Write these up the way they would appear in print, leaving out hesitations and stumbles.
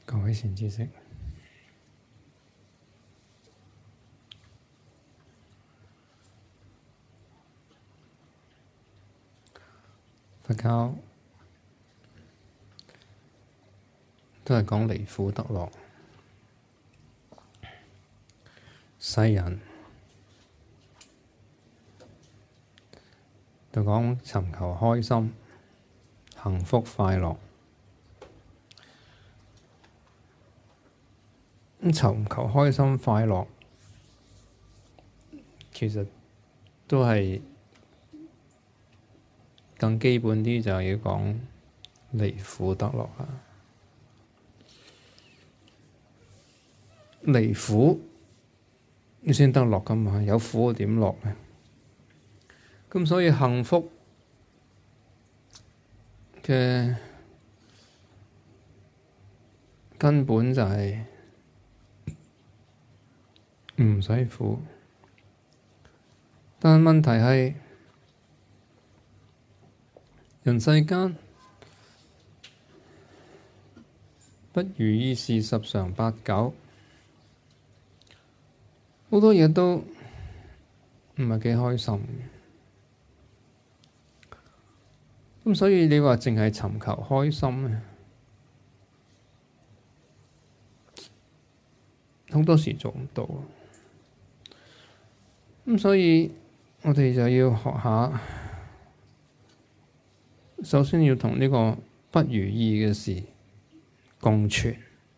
各位善知識，佛教都係講離苦得樂，世人就講尋求開心、幸福、快樂。咁尋求開心快樂，其實都係更基本啲，就係要講離苦得樂啊！離苦你先得樂㗎嘛，有苦點樂呢？咁所以幸福嘅根本就係唔使苦，但問題係人世間不如意事十常八九，好多嘢都唔係幾開心。咁所以你話淨係尋求開心咧，好多時做唔到。咁所以我哋就要學下，首先要同呢個不如意嘅事共存。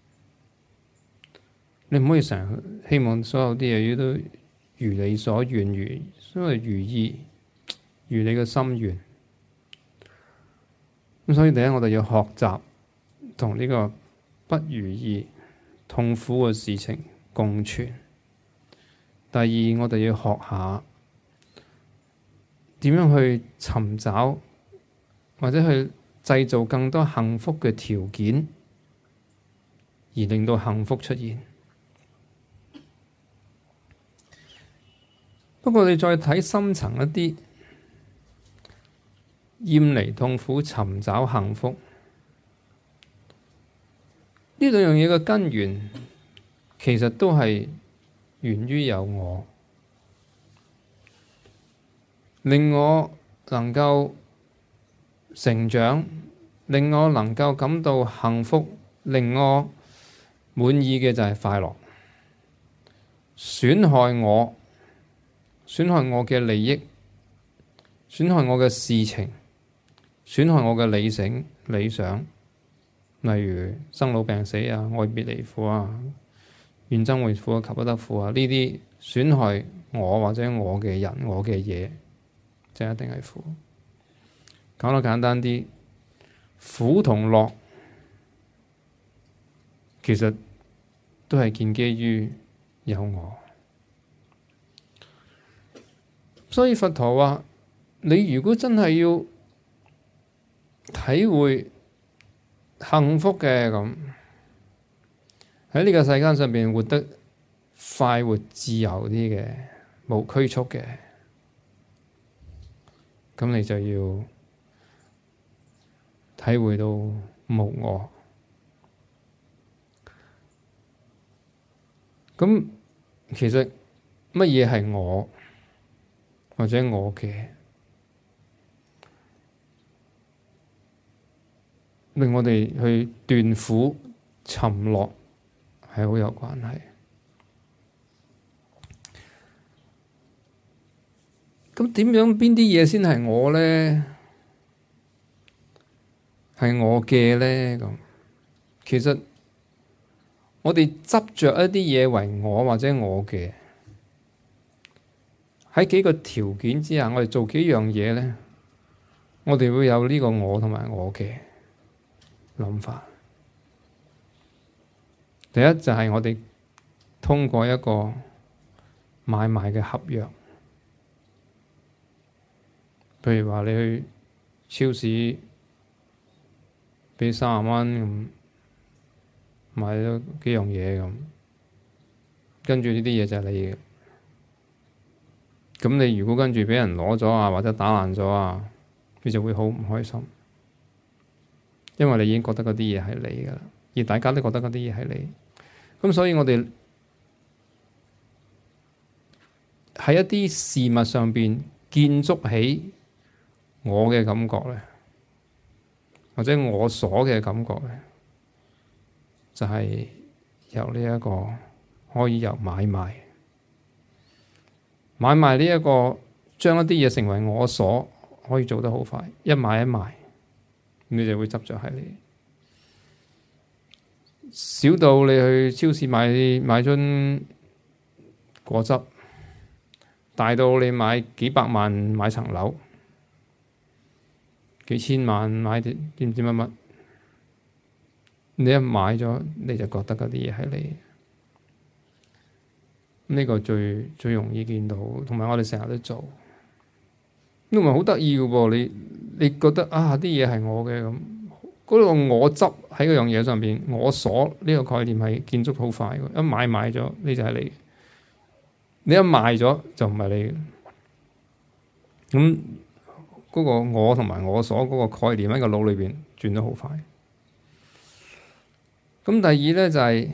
你唔可以成日希望所有啲嘢都如你所願，所謂如意，如你嘅心願。咁所以第一，我哋要學習同呢個不如意、痛苦嘅事情共存。第二，我哋要學下點樣去尋找或者去製造更多幸福嘅條件，而令到幸福出現。不過你再睇深層一啲，厭離痛苦，尋找幸福，呢兩樣嘢嘅根源其實都係源於有我，令我能夠成長，令我能夠感到幸福，令我滿意嘅就係快樂。損害我嘅利益，損害我嘅事情，損害我嘅理想，例如生老病死啊、愛別離苦啊、怨憎會苦啊、求不得苦啊，呢啲損害我或者我嘅人、我嘅嘢，就一定係苦。講得簡單啲，苦同樂其實都係建基於有我。所以佛陀話：你如果真係要體會幸福嘅，咁喺呢個世間上邊活得快活自由啲嘅，無拘束嘅，咁你就要體會到無我。咁其實乜嘢係我或者我嘅，令我哋去斷苦尋樂係好有關係。咁點樣邊啲嘢先係我呢？係我嘅呢？咁其實我哋執着一啲嘢為我或者我嘅，喺幾個條件之下，我哋做幾樣嘢呢，我哋會有呢個我同埋我嘅諗法。第一就係我哋通過一個買賣嘅合約，譬如話你去超市畀30蚊咁買咗幾樣嘢咁，跟住呢啲嘢就係你嘅。咁你如果跟住畀人攞咗啊，或者打爛咗啊，你就會好唔開心，因為你已經覺得嗰啲嘢係你㗎喇。 而大家都覺得嗰啲嘢係你。咁所以我哋喺一啲事物上邊建築起我嘅感覺咧，或者我所嘅感覺咧，就係由呢一個可以由買賣呢一個將一啲嘢成為我所，可以做得好快，一買一賣，你就會執着喺你。小到你去超市買樽果汁，大到你買幾百萬買層樓，幾千萬買啲唔知乜乜，你一買咗你就覺得嗰啲嘢係你。呢個最容易見到，同埋我哋成日都做，咁咪好得意嘅噃。你覺得啊啲嘢係我嘅咁，嗰個我執喺嗰樣嘢上邊，我所呢個概念係建築好快嘅。一買咗呢就係你，你一賣咗就唔係你。咁嗰個我同埋我所嗰個概念喺個腦裏邊轉得好快。咁第二咧就係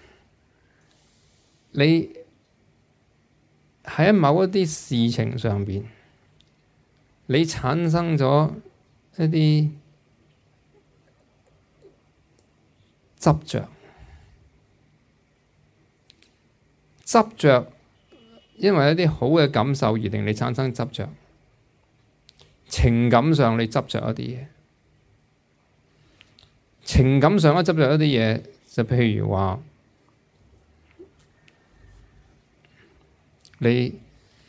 你喺某一啲事情上邊，你產生咗一啲執着，因為一啲好嘅感受而令你產生執着，情感上你執着一啲嘢，情感上一執着一啲嘢，就譬如話你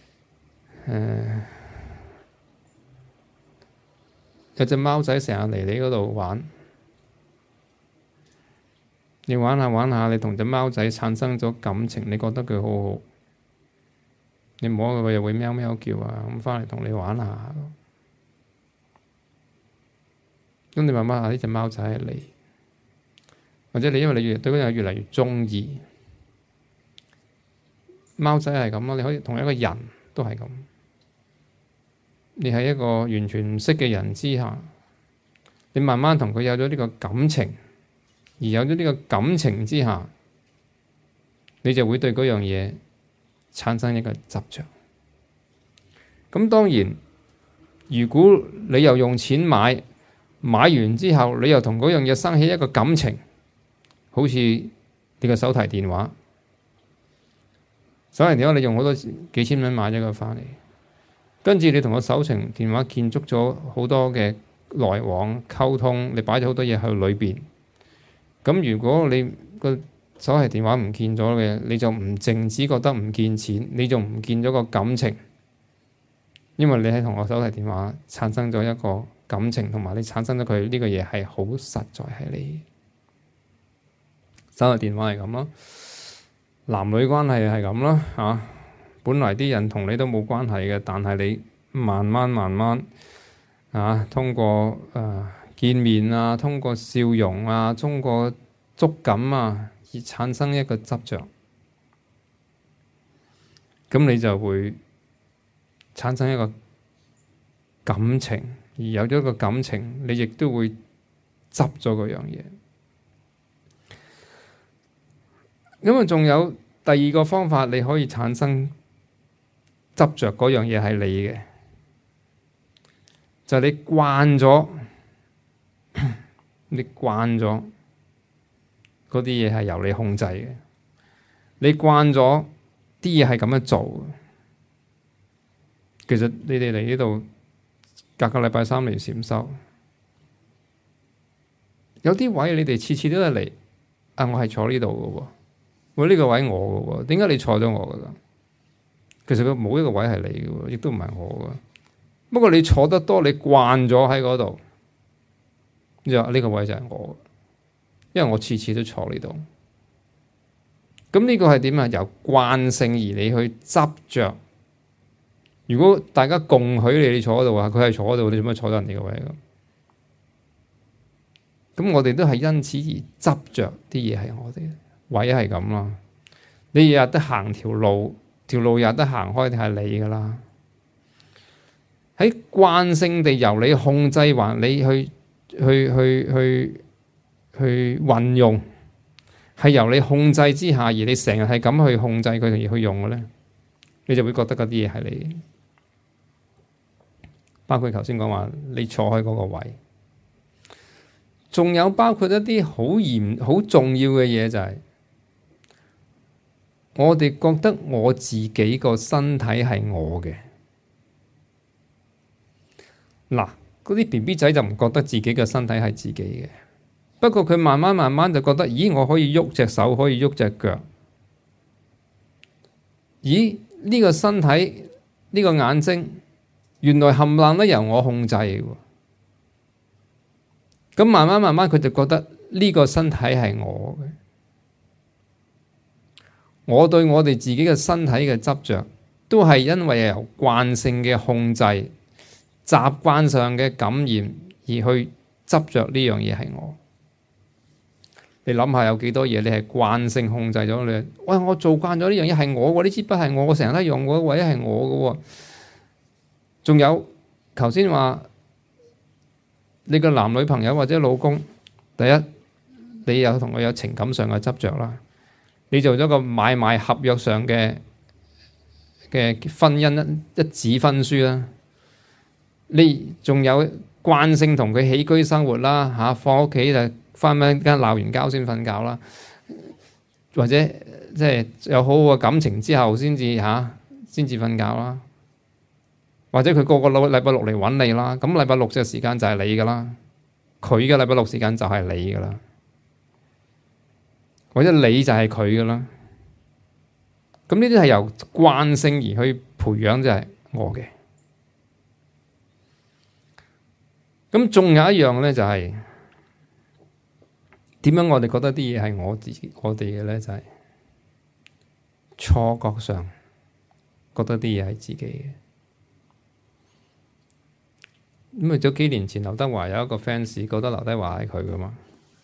有隻貓仔成日嚟你嗰度玩，你玩下，你同隻貓仔產生咗感情，你覺得佢好好，你摸佢又會喵喵叫啊，咁返嚟同你玩下，咁你慢慢下呢隻貓仔係你，或者你因為你對嗰樣越嚟越鍾意。貓仔係咁咯，你可以同一個人都係咁。你喺一個完全唔識嘅人之下，你慢慢同佢有咗呢個感情，而有咗呢個感情之下，你就會對嗰樣嘢產生一個執着。咁當然，如果你又用錢買完之後，你又同嗰樣嘢生起一個感情，好似你個手提電話。手提電話你用好多幾千蚊買咗個返嚟，跟住你同個手提電話建築咗好多嘅來往溝通，你擺咗好多嘢喺裏邊。咁如果你個手提電話唔見咗嘅，你就唔淨止覺得唔見錢，你仲唔見咗個感情，因為你喺同個手提電話產生咗一個感情，同埋你產生咗佢呢個嘢係好實在係你。手提電話係咁咯。男女關係係咁咯嚇，本來啲人同你都冇關係嘅，但係你慢慢通過見面啊，通過笑容啊，通過觸感啊，而產生一個執着，咁你就會產生一個感情，而有咗個感情，你亦都會執咗嗰樣嘢。咁啊，仲有第二個方法，你可以產生執着嗰樣嘢係你嘅，就係你慣咗嗰啲嘢係由你控制嘅，你慣咗啲嘢係咁樣做。其實你哋嚟呢度隔個禮拜3嚟禪修，有啲位你哋次次都係嚟，我係坐呢度嘅喎。呢個位我嘅喎，點解你坐咗我嘅啦？其實佢冇一個位係你嘅喎，亦都唔係我嘅。不過你坐得多，你慣咗喺嗰度，就呢個位就係我，因為我次次都坐呢度。咁呢個係點啊？由慣性而你去執着。如果大家共許你坐嗰度啊，佢係坐嗰度，你做乜坐咗人哋嘅位咁？咁我哋都係因此而執着啲嘢係我哋。位係咁啦，你日日都行條路日日都行開，係你噶啦。喺慣性地由你控制，還你去運用，係由你控制之下，而你成日係咁去控制佢而去用嘅咧，你就會覺得嗰啲嘢係你。包括頭先講話你坐喺嗰個位，仲有包括一啲好重要嘅嘢，就係我哋覺得我自己個身體係我嘅。嗱，嗰啲 BB 仔就唔覺得自己嘅身體係自己嘅，不過佢慢慢就覺得，咦，我可以喐隻手，可以喐隻腳，咦，呢個身體，呢個眼睛，原來冚唪唥都由我控制嘅。咁慢慢佢就覺得呢個身體係我嘅。我對我哋自己嘅身體嘅執着，都係因為由慣性嘅控制、習慣上嘅感染而去執着呢樣嘢係我。你諗下有幾多嘢你係慣性控制咗你？喂，我做慣咗呢樣嘢係我喎，呢支筆係我成日都用嗰位係我嘅喎。仲有頭先話你個男女朋友或者老公，第一你有同佢有情感上嘅執着啦，你做咗個買賣合約上嘅婚姻一紙婚書啦，你仲有慣性同佢起居生活啦嚇，放屋企就翻間鬧完交先瞓覺啦，或者即係有好好嘅感情之後先至瞓覺啦，或者佢個禮拜六嚟揾你啦，咁禮拜六嘅時間就係你噶啦，佢嘅禮拜六時間就係你噶啦，或者你就係佢噶啦，咁呢啲係由慣性而去培養，就係我嘅。咁仲有一樣咧，就係點樣我哋覺得啲嘢係我哋嘅咧，就係錯覺上覺得啲嘢係自己嘅。咁早幾年前劉德華有一個 fans 覺得劉德華係佢噶嘛，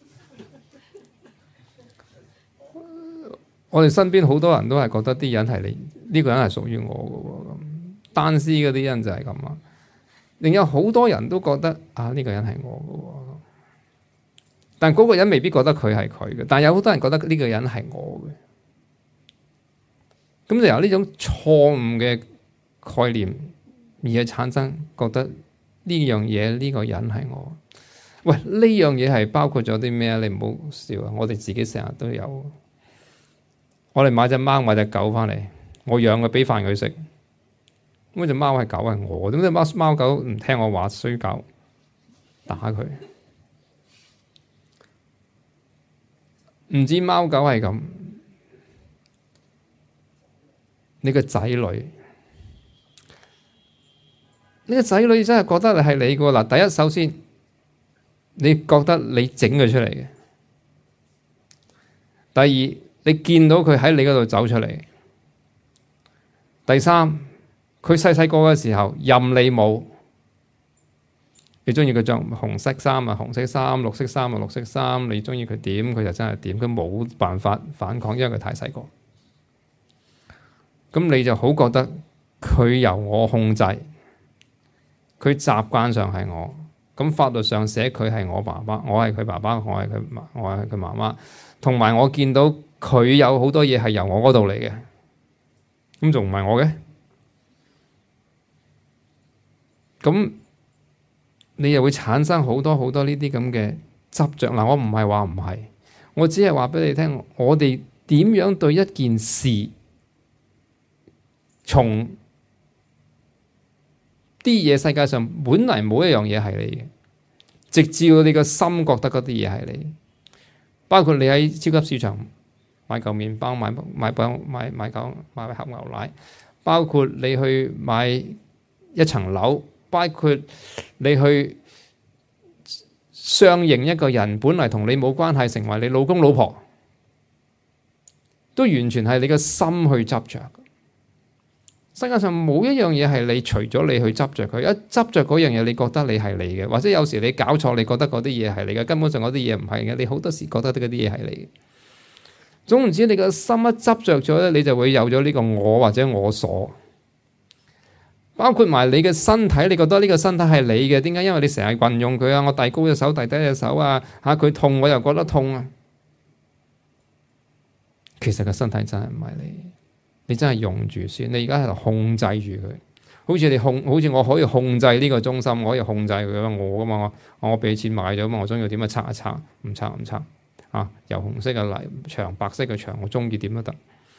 我哋身邊好多人都係覺得啲人係你呢個人係屬於我嘅喎，咁單絲嗰啲人就係咁啊。另有好多人都覺得呢個人係我嘅，但嗰個人未必覺得佢係佢嘅，但有好多人覺得呢個人係我嘅，咁就由呢種錯誤嘅概念而去產生覺得呢樣嘢呢個人係我。喂，呢樣嘢係包括咗啲咩啊？你唔好笑啊！我哋自己成日都有，我哋買隻貓買隻狗翻嚟，我養佢俾飯佢食。咁隻貓係狗係我，點解貓狗唔聽我話，衰狗打佢？唔知貓狗係咁，你個仔女，你個仔女真係覺得係你個嗱。第一，首先你覺得你整佢出嚟嘅；第二，你見到佢喺你嗰度走出嚟；第三，佢細細個嘅時候任你冇，你中意佢着紅色衫啊紅色衫，綠色衫啊綠色衫，你中意佢點佢就真係點，佢冇辦法反抗，因為佢太細個。咁你就好覺得佢由我控制，佢習慣上係我，咁法律上寫佢係我爸爸，我係佢爸爸，我係佢媽媽，同埋我見到佢有好多嘢係由我嗰度嚟嘅，咁仲唔係我嘅？咁你又會產生好多呢啲咁嘅執着。嗱，我唔係話唔係，我只係話俾你聽，我哋點樣對一件事，從啲嘢世界上本嚟冇一樣嘢係你嘅，直至你個心覺得嗰啲嘢係你。包括你喺超級市場買嚿麵包、買盒牛奶，包括你去買一層樓，包括你去相認一個人，本嚟同你冇關係，成為你老公老婆，都完全係你個心去執着。世界上冇一樣嘢係你除咗你去執着佢，一執着嗰樣嘢，你覺得你係你嘅，或者有時你搞錯，你覺得嗰啲嘢係你嘅，根本上嗰啲嘢唔係嘅，你好多時覺得嗰啲嘢係你嘅。總唔知你個心一執着咗咧，你就會有咗呢個我或者我所。 包括埋你嘅身體，你覺得呢個身體係你嘅，點解？因為你成日運用佢啊，我遞高隻手，遞低隻手啊，佢痛我又覺得痛啊。其實個身體真係唔係你，你真係用住先。你而家喺度控制住佢，好似我可以控制呢個中心，我可以控制佢，我噶嘛，我俾錢買咗嘛，我中意點樣拆一拆，唔拆唔拆啊！由紅色嘅牆，白色嘅牆，我中意點都得。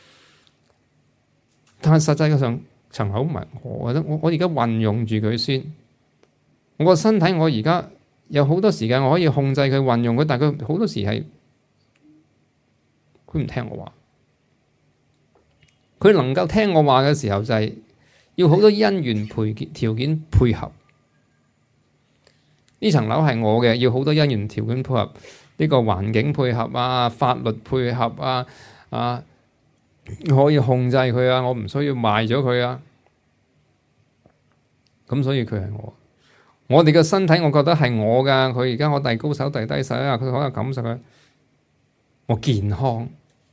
但係實際上層口唔係我覺得，我而家運用住佢先。我個身體，我而家有好多時間我可以控制佢運用佢，但係佢好多時係佢唔聽我話。佢能夠聽我話嘅時候，就係要好多因緣條件配合。呢層樓係我嘅，要好多因緣條件配合，呢個環境配合啊，法律配合啊，可以控制佢啊，我唔需要賣咗佢啊。咁所以佢係我哋嘅身體，我覺得係我噶。佢而家我遞高手遞低手啊，佢可能感受佢，我健康，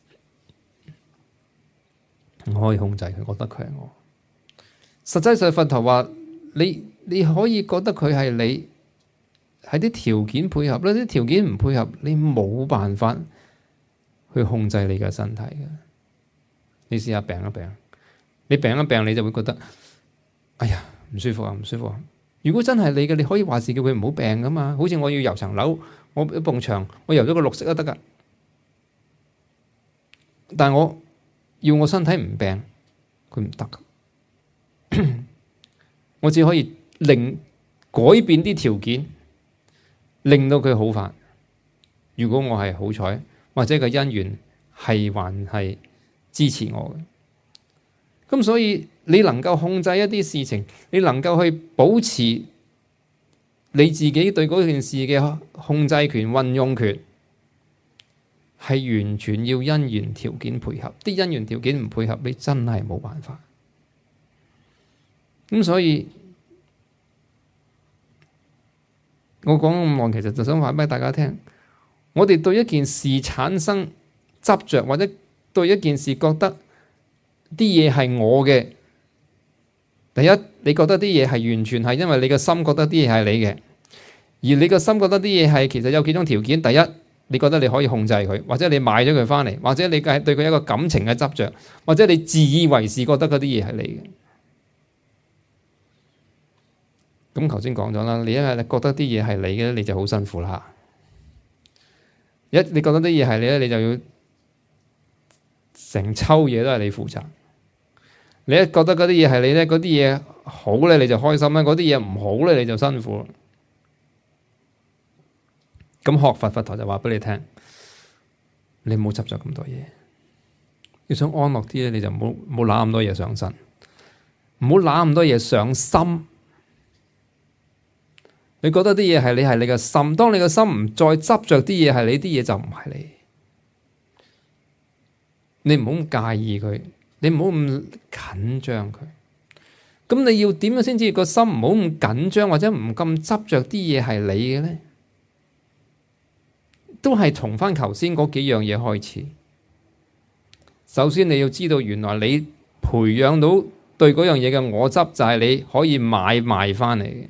我可以控制佢，覺得佢係我。實際上佛陀話你可以覺得佢係你，係啲條件配合啦，啲條件唔配合，你冇辦法去控制你嘅身體嘅。你試下病一病，你病一病你就會覺得，哎呀唔舒服啊，唔舒服啊。如果真係你嘅，你可以話事叫佢唔好病噶嘛。好似我要油層樓，我一埲牆，我油咗個綠色都得噶。但係我要我身體唔病，佢唔得。我只可以改變啲條件，令到佢好返。如果我係好彩，或者個因緣係還係支持我嘅，咁所以你能夠控制一啲事情，你能夠去保持你自己對嗰件事嘅控制權、運用權，係完全要因緣條件配合。啲因緣條件唔配合，你真係冇辦法。咁所以我講咁耐，其實就想話俾大家聽，我哋對一件事產生執着，或者對一件事覺得啲嘢係我嘅。第一，你覺得啲嘢係完全係因為你個心覺得啲嘢係你嘅，而你個心覺得啲嘢係其實有幾種條件。第一，你覺得你可以控制佢，或者你買咗佢翻嚟，或者你對佢一個感情嘅執着，或者你自以為是覺得嗰啲嘢係你嘅。咁頭先講咗啦，你因為你覺得啲嘢係你嘅，你就好辛苦啦。你覺得啲嘢係你咧，你就要成抽嘢都係你負責。你一覺得嗰啲嘢係你咧，嗰啲嘢好咧你就開心啦，嗰啲嘢唔好咧你就辛苦。咁學佛陀就話俾你聽，你唔好執着咁多嘢。你想安樂啲咧，你就唔好攬咁多嘢上身，唔好攬咁多嘢上心。你覺得啲嘢係你嘅心，當你嘅心唔再執着啲嘢係你，啲嘢就唔係你。你唔好咁介意佢，你唔好咁緊張佢。咁你要點樣先知個心唔好咁緊張，或者唔咁執着啲嘢係你嘅咧？都係從翻頭先嗰幾樣嘢開始。首先你要知道，原來你培養到對嗰樣嘢嘅我執，就係你可以買賣翻嚟嘅。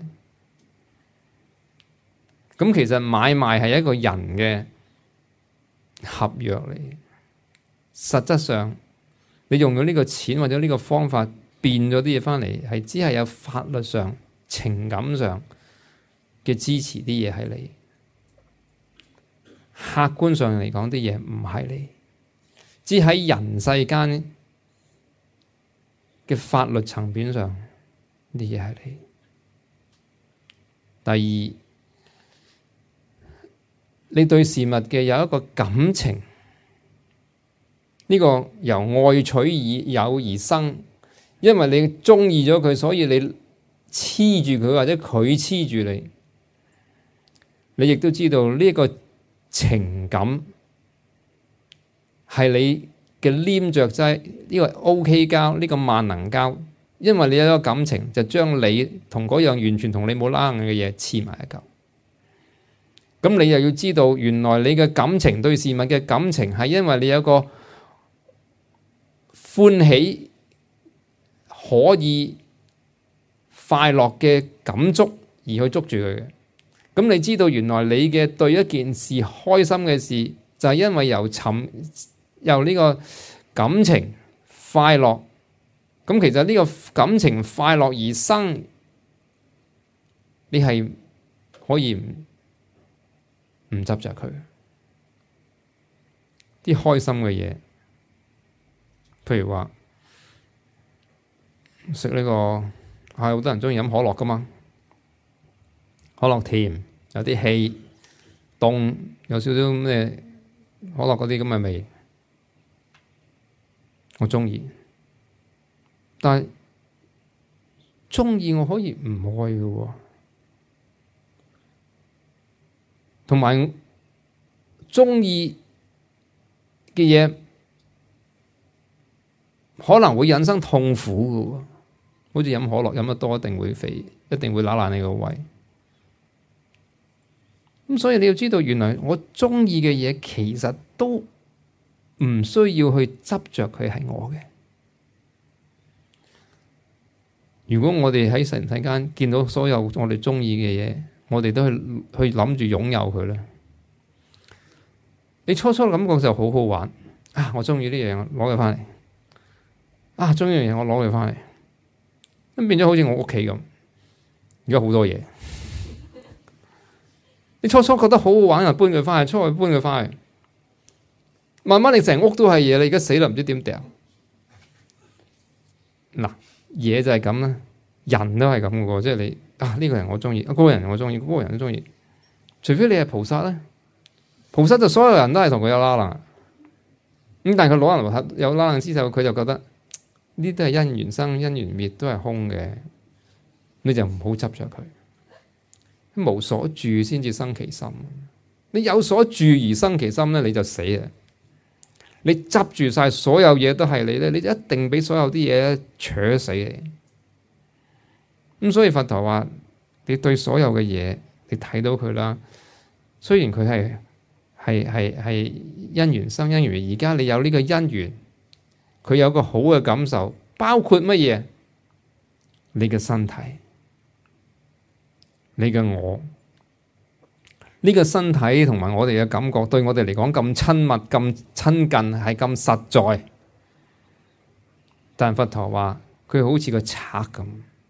咁其實買賣係一個人嘅合約嚟，實質上你用咗呢個錢或者呢個方法變咗啲嘢翻嚟，係只係有法律上、情感上嘅支持，啲嘢係你。客觀上嚟講，啲嘢唔係你，只喺人世間嘅法律層面上，啲嘢係你。第二，你對事物嘅有一個感情，呢個由愛取有而生，因為你中意咗佢，所以你黐住佢，或者佢黐住你。你亦都知道呢個情感係你嘅黏着劑，呢個 OK 膠，呢個萬能膠，因為你有一個感情，就將你同嗰樣完全同你冇拉嘅嘢黐埋一嚿。咁你又要知道，原來你嘅感情，對事物嘅感情係因為你有個歡喜可以快樂嘅感觸而去捉住佢嘅。咁你知道原來你嘅對一件事開心嘅事，就係因為由呢個感情快樂。咁其實呢個感情快樂而生，你係可以唔執着佢。啲開心嘅嘢，譬如話食呢個係好多人鍾意飲可樂㗎嘛，可樂甜，有啲氣，凍，有少少咩可樂嗰啲咁嘅味，我鍾意。但係鍾意我可以唔愛嘅喎，同埋鍾意嘅嘢可能會引生痛苦嘅喎，好似飲可樂飲得多一定會肥，一定會揦爛你個胃。咁所以你要知道，原來我鍾意嘅嘢其實都唔需要去執着佢係我嘅。如果我哋喺人世間見到所有我哋鍾意嘅嘢，我哋都去諗住擁有佢咧。你初初感覺就好好玩啊！我鍾意呢樣嘢，攞佢返嚟啊！鍾意呢樣嘢，我攞佢返嚟，咁變咗好似我屋企咁。而家好多嘢，你初初覺得好好玩啊，搬佢返去，初去搬佢返去，慢慢你成屋都係嘢，你而家死啦，唔知點掉。嗱，嘢就係咁啦，人都係咁嘅喎，即係你啊呢個人我鍾意，嗰個人我鍾意，嗰個人都鍾意，除非你係菩薩咧。菩薩就所有人都係同佢有拉楞，咁但係佢攞人有拉楞之後，佢就覺得呢啲都係因緣生因緣滅，都係空嘅，你就唔好執着佢。無所住先至生其心，你有所住而生其心咧，你就死啦。你執住晒所有嘢都係你咧，你就一定俾所有啲嘢扯死你。咁所以佛陀話：你對所有嘅嘢，你睇到佢啦，雖然佢係因緣生因緣滅，而家你有呢個因緣，佢有個好嘅感受，包括乜嘢？你嘅身體，你嘅我，呢個身體同埋我哋嘅感覺，對我哋嚟講咁親密、咁親近，係咁實在。但佛陀話佢好似個賊咁，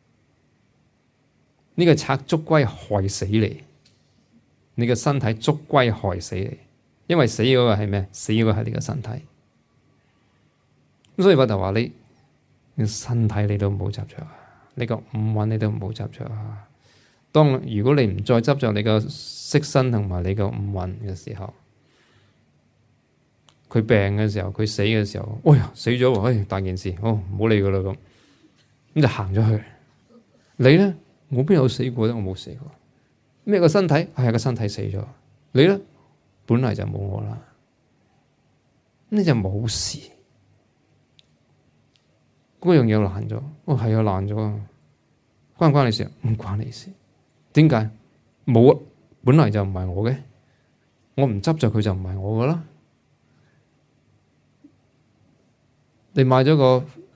呢個賊捉歸害死你，你嘅身體捉歸害死你。因為死嗰個係咩？死嗰個係你個身體。咁所以佛陀話你身體你都唔好執着啊，你個五蘊你都唔好執着啊。如果你唔再執着你個色身同埋你個五蘊嘅時候，佢病嘅時候，佢死嘅時候，哎呀死咗喎，哎大件事，唔好理佢啦咁就行咗去。你咧，我邊有死過咧？我冇死過。咩個身體？係個身體死咗。你咧？本嚟就冇我啦，你就冇事。嗰樣嘢爛咗，係啊爛咗，關唔關你事？唔關你事。點解？冇啊，本嚟就唔係我嘅，我唔執着佢就唔係我噶啦。你買咗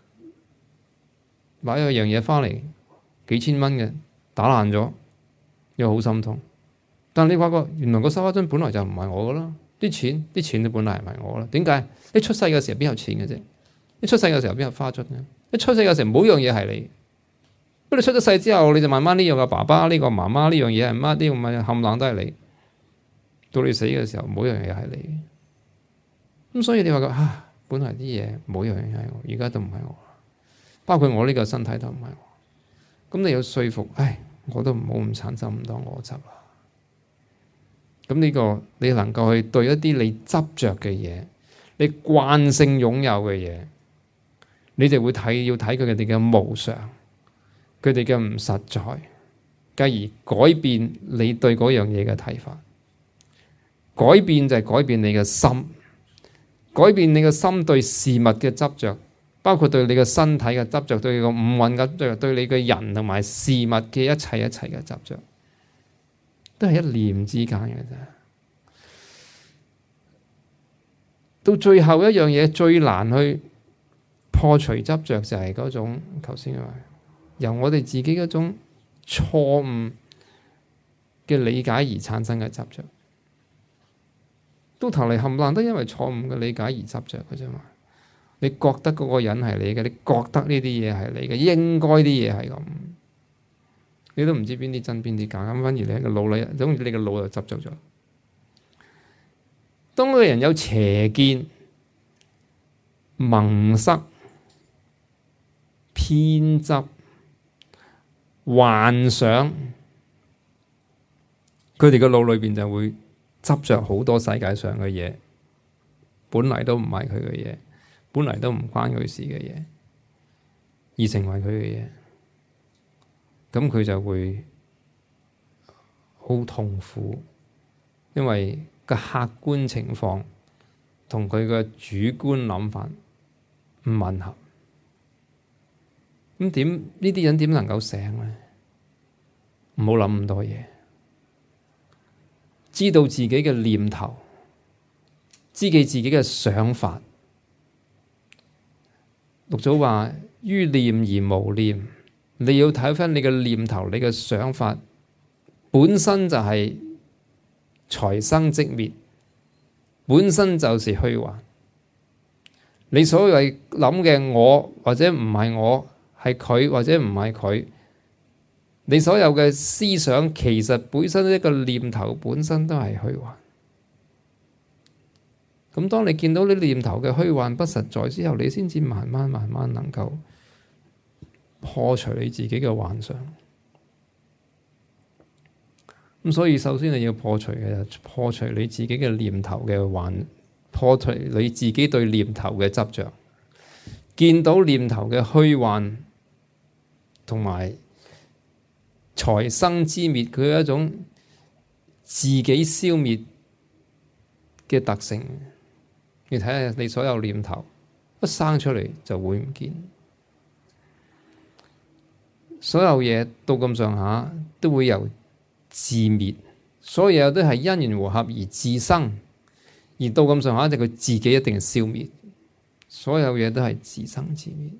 樣嘢返嚟，幾千蚊嘅，打爛咗，又好心痛。但你發覺原來個收花樽本來就唔係我噶啦，啲錢都本來唔係我啦。點解？你出世嘅時候邊有錢嘅啫？你出世嘅時候邊有花樽嘅？你出世嘅時候冇樣嘢係你。不過你出咗世之後，你就慢慢呢樣嘅爸爸，呢個媽媽，呢樣嘢係乜？呢個咪冚冷都係你。到你死嘅時候，冇樣嘢係你。咁所以你話個本來啲嘢冇樣嘢係我，而家都唔係我，包括我呢個身體都唔係我。咁你要說服，我都唔好咁產生咁多我執啦。咁呢個你能夠去對一啲你執着嘅嘢，你慣性擁有嘅嘢，你就會要睇佢哋嘅無常，佢哋嘅唔實在，繼而改變你對嗰樣嘢嘅睇法。改變就係改變你嘅心，改變你嘅心對事物嘅執着，包括對你嘅身體嘅執着，對你個五蘊嘅執着，對你嘅人同埋事物嘅一切嘅執着。都係一念之間嘅啫。到最後一樣嘢最難去破除執着，就係嗰種頭先話由我哋自己嗰種錯誤嘅理解而產生嘅執着。到頭嚟冚唪唥都因為錯誤嘅理解而執着嘅啫嘛。你覺得嗰個人係你嘅，你覺得呢啲嘢係你嘅，應該啲嘢係咁，你都唔知邊啲真邊啲假，咁反而你喺個腦裏，總之你個腦就執着咗。當個人有邪見、蒙塞、偏執、幻想，佢哋個腦裏邊就會執着好多世界上嘅嘢，本嚟都唔係佢嘅嘢，本嚟都唔關佢事嘅嘢，而成為佢嘅嘢，咁佢就會好痛苦，因為個客觀情況同佢嘅主觀諗法唔吻合。咁點呢啲人點能夠醒呢？唔好諗咁多嘢，知道自己嘅念頭，知己自己嘅想法。六祖話：於念而無念，你要睇返你嘅念頭，你嘅想法本身就係財生即滅，本身就是虛幻。你所謂諗嘅我或者唔係我，係佢或者唔係佢，你所有嘅思想其實本身一個念頭本身都係虛幻。咁當你見到你念頭嘅虛幻不實在之後，你先至慢慢能夠破除你自己嘅幻想。咁所以首先你要破除嘅就破除你自己嘅念頭嘅幻，破除你自己對念頭嘅執着。見到念頭嘅虛幻同埋財生之滅，佢係一種自己消滅嘅特性。你睇下你所有念頭一生出嚟就會唔見，所有嘢到咁上下都會由自滅，所有嘢都係因緣和合而自生，而到咁上下就佢自己一定消滅，所有嘢都係自生自滅。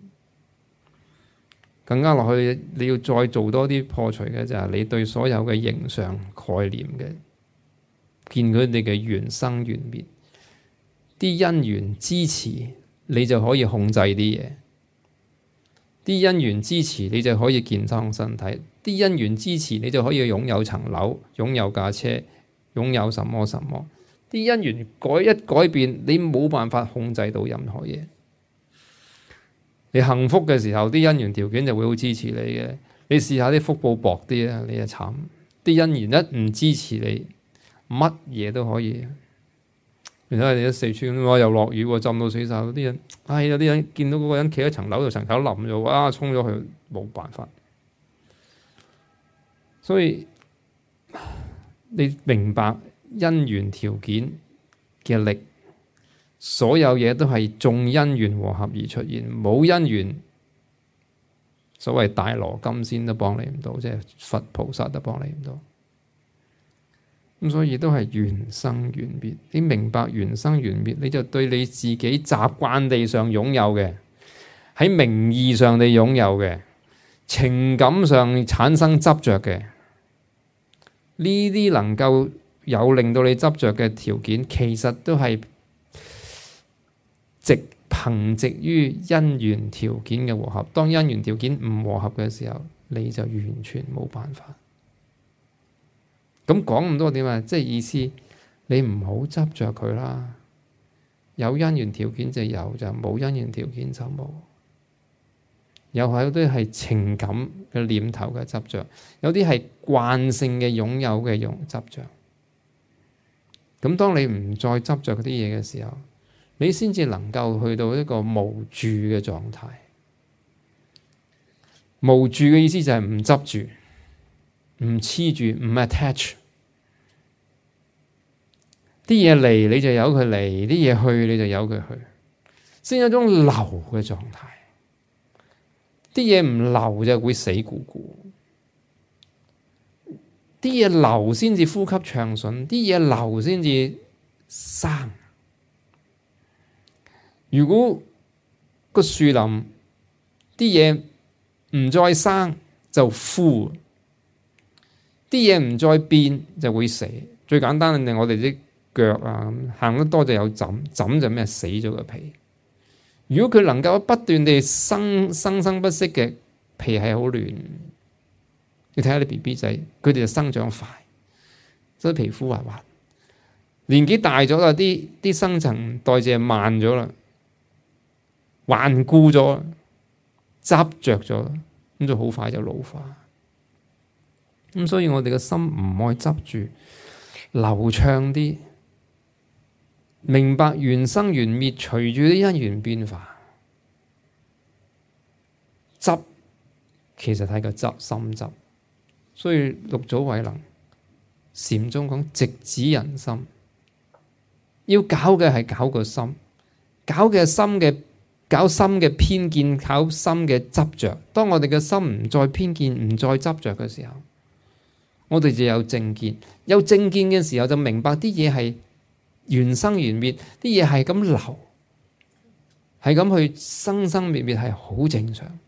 更加落去，你要再做多啲破除嘅就係你對所有嘅形象概念嘅，見佢哋嘅緣生緣滅。啲因緣支持你就可以控制啲嘢，啲因緣支持你就可以健康身體，啲因緣支持你就可以擁有層樓、擁有架車、擁有什麼什麼。啲因緣改變，你冇辦法控制到任何嘢。你幸福嘅時候，啲因緣條件就會好支持你嘅。你試下啲福報薄啲啊，你就慘。啲因緣一唔支持你，乜嘢都可以。你睇下你喺四川，哇又落雨喎，浸到死晒。啲人，有啲人見到嗰個人企喺層樓度，層樓冧咗，哇衝咗去，冇辦法。所以你明白因緣條件嘅力，所有嘢都係眾因緣和合而出現，冇因緣，所謂大羅金仙都幫你唔到，即係佛菩薩都幫你唔到。咁所以都係緣生緣滅。你明白緣生緣滅，你就對你自己習慣地上擁有嘅，喺名義上地擁有嘅，情感上產生執着嘅，呢啲能夠有令到你執着嘅條件，其實都係憑藉於因緣條件嘅和合。當因緣條件唔和合嘅時候，你就完全冇辦法。咁講咁多點啊？即係意思，你唔好執着佢啦。有因緣條件就有，就冇因緣條件就冇。有啲係情感嘅念頭嘅執着，有啲係慣性嘅擁有嘅執着。咁當你唔再執着嗰啲嘢嘅時候，你先至能夠去到一個無住嘅狀態。無住嘅意思就係唔執住。唔黐住，唔 attach， 啲嘢嚟你就由佢嚟，啲嘢去你就由佢去，先有一種流嘅狀態。啲嘢唔流就會死咕咕，啲嘢流先至呼吸暢順，啲嘢流先至生。如果個樹林啲嘢唔再生就枯，啲嘢唔再變就會死。最簡單嘅，我哋啲腳啊，行得多就有枕，枕就咩？死咗個皮。如果佢能夠不斷地生不息嘅皮係好亂，你睇下啲 BB 仔，佢哋就生長快，所以皮膚滑滑。年紀大咗啦，啲新陳代謝慢咗啦，頑固咗，執着咗，咁就好快就老化。咁所以我哋嘅心唔愛執住，流暢啲，明白緣生緣滅，隨住啲因緣變化。執其實係個執心執，所以六祖慧能禪宗講直指人心，要搞嘅係搞個心，搞心嘅偏見，搞心嘅執着。當我哋嘅心唔再偏見，唔再執着嘅時候，我哋就有正見。有正見嘅時候，就明白啲嘢係緣生緣滅，啲嘢係咁流，係咁去生滅滅，係好正常。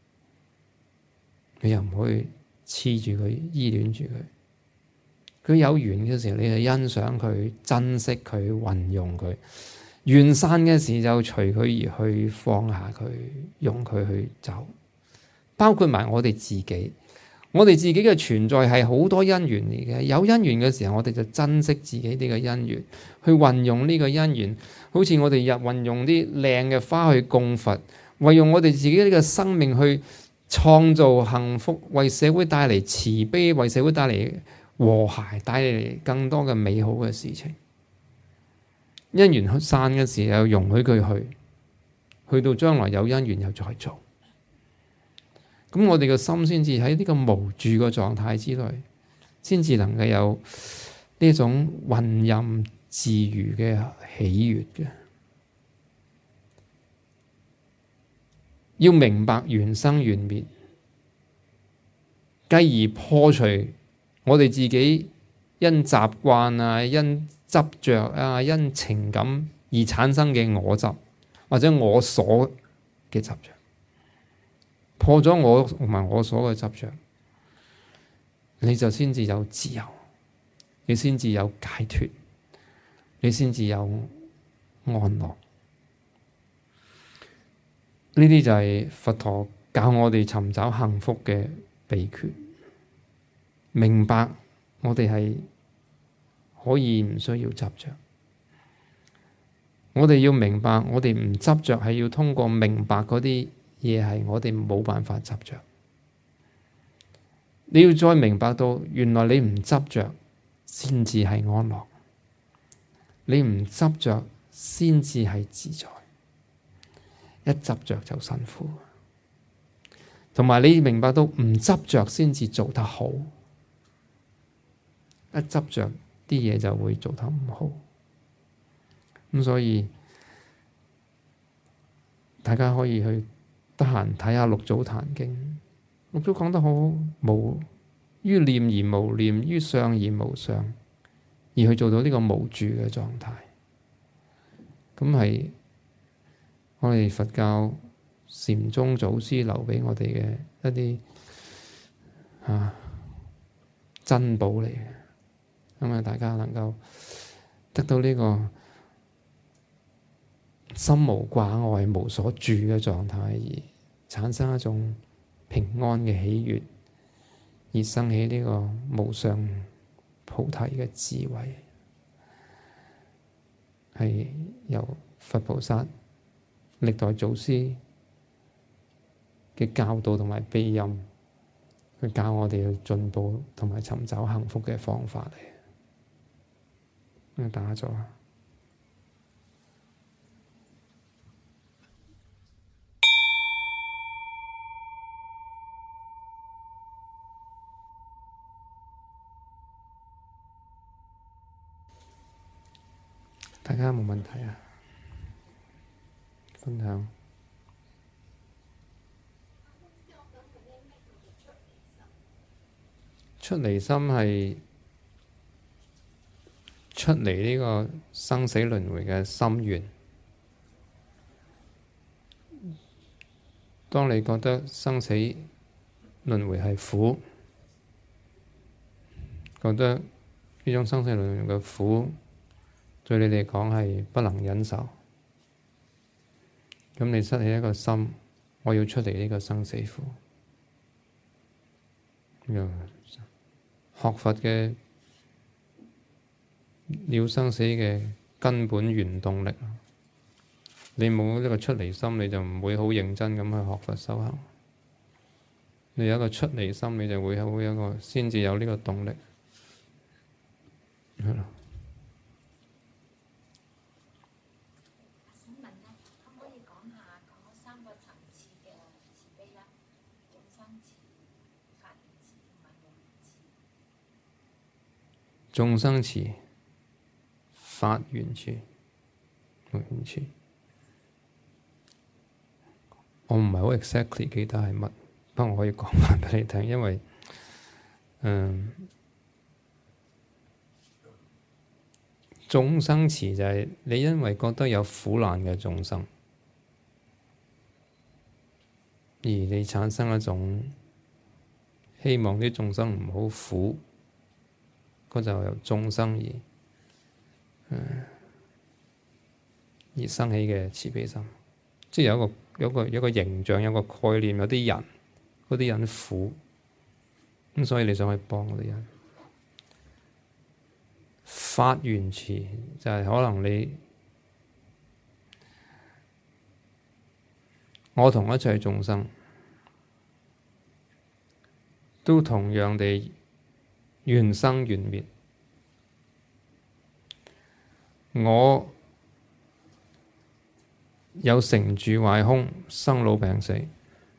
你又唔可以黐住佢，依戀住佢。佢有緣嘅時候，你就欣賞佢、珍惜佢、運用佢；緣散嘅時就隨佢而去，放下佢，用佢去走。包括埋我哋自己，我哋自己嘅存在係好多因緣嚟嘅。有因緣嘅時候，我哋就珍惜自己呢個因緣，去運用呢個因緣。好似我哋運用啲靚嘅花去供佛，運用我哋自己呢個生命去創造幸福，為社會帶嚟慈悲，為社會帶嚟和諧，帶嚟更多嘅美好嘅事情。因緣散嘅時候，容許佢去到將來有因緣又再做。咁我哋嘅心先至喺呢個無住嘅狀態之內，先至能夠有呢種混任自如嘅喜悅嘅。要明白緣生緣滅，繼而破除我哋自己因習慣啊、因執着啊、因情感而產生嘅我執或者我所嘅執着，破咗我同埋我所嘅執着，你就先至有自由，你先至有解脫，你先至有安樂。呢啲就係佛陀教我哋尋找幸福嘅秘訣。明白我哋係可以唔需要執着，我哋要明白我哋唔執着係要通過明白嗰啲嘢係我哋冇辦法執着。你要再明白到原來你唔執着先至係安樂，你唔執着先至係自在。一執着就辛苦，同埋你明白到唔執着先至做得好，一執着啲嘢就會做得唔好。咁所以大家可以去得閒睇下六祖壇經，六祖講得好，無於念而無念，於相而無相，而去做到呢個無住嘅狀態。咁係我哋佛教禪宗祖師留俾我哋嘅一啲珍寶嚟嘅，咁啊大家能夠得到呢個心無掛礙、無所住嘅狀態，而產生一種平安嘅喜悅，而生起呢個無上菩提嘅智慧，係由佛菩薩歷代祖師嘅教導同埋庇蔭，去教我哋去進步同埋尋找幸福嘅方法嚟。打咗，大家有冇問題啊？分享出離心係出離呢個生死輪迴嘅心願。當你覺得生死輪迴係苦，覺得呢種生死輪迴嘅苦對你嚟講係不能忍受，咁你失起一個心，我要出嚟呢個生死苦。學佛嘅了生死嘅根本原動力，你冇呢個出離心，你就唔會好認真咁去學佛修行。你有一個出離心，你就會有一個先至有呢個動力。係咯。 想問咧，可唔可以講下嗰三個層次嘅慈悲咧？眾生慈、法緣慈同埋無緣慈。 眾生慈、法緣慈、無緣慈。我唔係好 exactly 記得係乜，不過我可以講翻畀你聽，因為眾生慈就係你因為覺得有苦難嘅眾生，而你產生一種希望啲眾生唔好苦，嗰就由眾生而生起嘅慈悲心，即係有個形象，有個概念，有啲人嗰啲人苦，咁所以你想去幫嗰啲人。法緣慈就係可能我同一切眾生都同樣地緣生緣滅，我有成住壞空、生老病死，而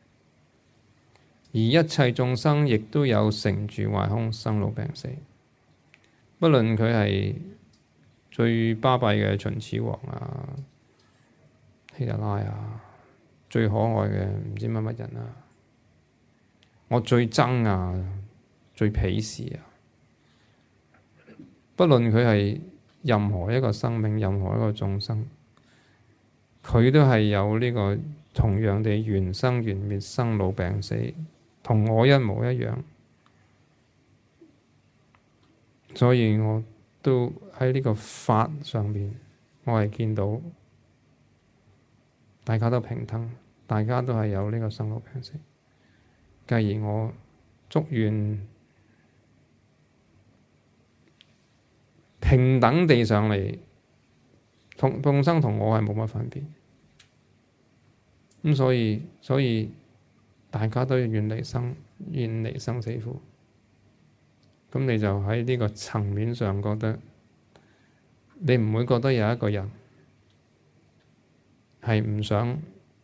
一切眾生亦都有成住壞空、生老病死。不論佢係最巴閉嘅秦始皇啊、希特拉啊，最可愛嘅唔知乜乜人啊，我最憎啊、最鄙視啊，不論佢係任何一個生命、任何一個眾生，佢都係有呢個同樣地緣生緣滅、生老病死，同我一模一樣。所以我都喺呢個法上面，我係見到大家都平等，大家都係有呢個生老病死。繼而我祝願平等地上嚟，眾生同我係冇乜分別。咁所以大家都要遠離生死苦。咁你就喺呢個層面上覺得，你唔會覺得有一個人係唔想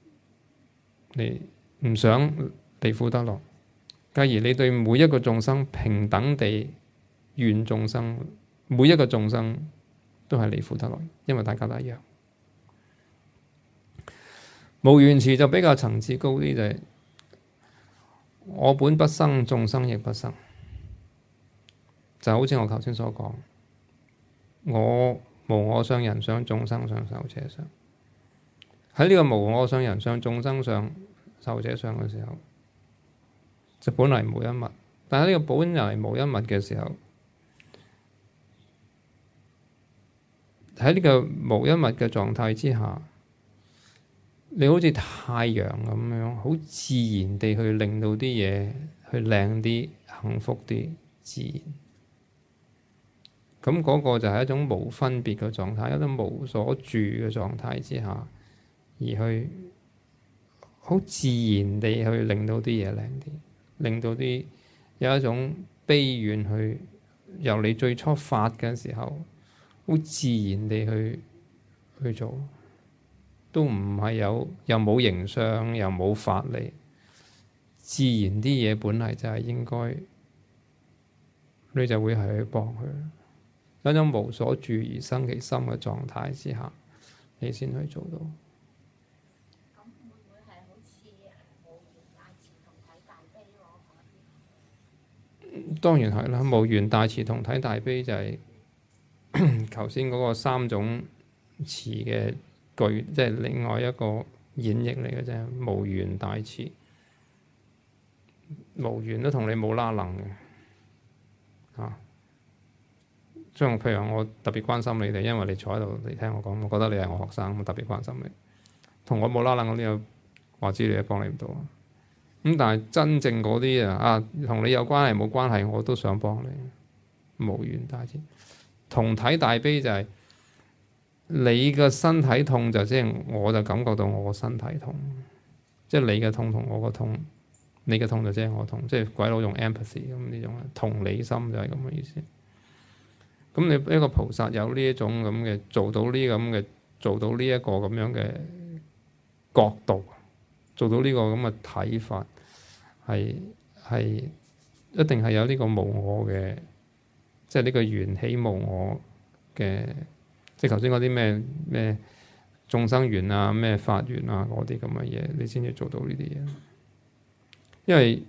離苦得樂。繼而你對每一個眾生平等地願眾生，每一個眾生都係離苦得樂，因為大家都一樣。無緣慈就比較層次高啲，就係我本不生，眾生亦不生。就好似我頭先所講，我無我相、人相、眾生相、壽者相。喺呢個無我相、人相、眾生相、壽者相嘅時候，就本嚟無一物。但係呢個本嚟無一物嘅時候，喺呢個無一物嘅狀態之下，你好似太陽咁樣，好自然地去令到啲嘢去靚啲、幸福啲、自然。咁嗰個就係一種無分別嘅狀態，一種無所住嘅狀態之下，而去好自然地去令到啲嘢靚啲，令到啲有一種悲願去由你最初發嘅時候，好自然地去做，都唔係又冇形相，又冇法理，自然啲嘢本嚟就係應該，你就會係去幫佢。有種無所住而生其心嘅狀態之下，你先去做到。 咁會唔會係好似無緣大慈同體大悲嗰啲？ 當然係啦，無緣大慈同體大悲就係頭先嗰個三種慈嘅句，即係另外一個演繹嚟嘅啫。無緣大慈， 無緣都同你冇拉能嘅啊。所以譬如我特別關心你哋，因為你坐喺度嚟聽我講，我覺得你係我學生，我特別關心你。同我冇拉能嗰啲，話知你都幫你唔到。咁但係真正嗰啲同你有關係冇關係，我都想幫你。無緣大慈，同體大悲就係你嘅身體痛，就即係我就感覺到我身體痛，即係你嘅痛同我嘅痛，你嘅痛就即係我痛，即係鬼佬用 empathy 咁呢種同理心就係咁嘅意思。咁你一個菩薩有呢一種咁嘅做到呢咁嘅做到呢一個咁樣嘅角度，做到呢個咁嘅睇法，係一定係有呢個無我嘅，即係呢個緣起無我嘅，即係頭先嗰啲咩眾生緣啊、咩法緣啊嗰啲咁嘅嘢，你先至做到呢啲嘢。因為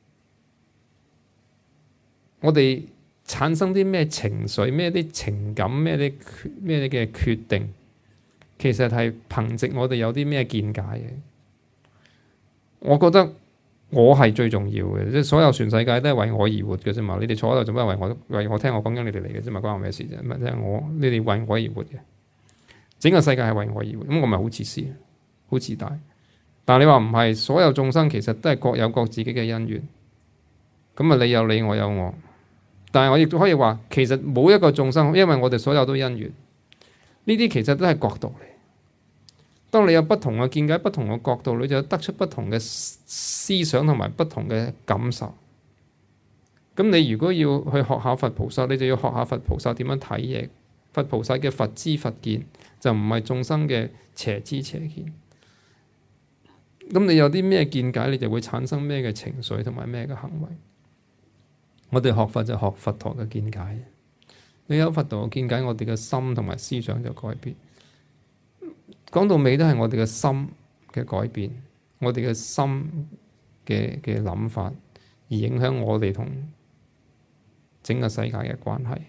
我哋產生啲咩情緒、咩啲情感、咩啲嘅決定，其實係憑藉我哋有啲咩見解嘅。我覺得我係最重要嘅，即係所有全世界都係為我而活嘅啫嘛。你哋坐喺度做咩？為我聽我講緊你哋嚟嘅啫嘛，關我咩事啫？咪即係你哋為我而活嘅，整個世界係為我而活，咁我咪好自私、好自大。但係你話唔係，所有眾生其實都係各有各自己嘅因緣。咁啊，你有你，我有我。但係我亦都可以話，其實冇一個眾生，因為我哋所有都因緣。呢啲其實都係角度嚟。當你有不同嘅見解、不同嘅角度，你就得出不同嘅思想同埋不同嘅感受。咁你如果要去學下佛菩薩，你就要學下佛菩薩點樣睇嘢。佛菩薩嘅佛知佛見，就唔係眾生嘅邪知邪見。咁你有啲咩見解，你就會產生咩嘅情緒同埋咩嘅行為。我哋學佛就學佛陀嘅見解。你有佛陀嘅見解，我哋嘅心同埋思想就改變。講到尾都係我哋嘅心嘅改變，我哋嘅心嘅諗法，而影響我哋同整個世界嘅關係。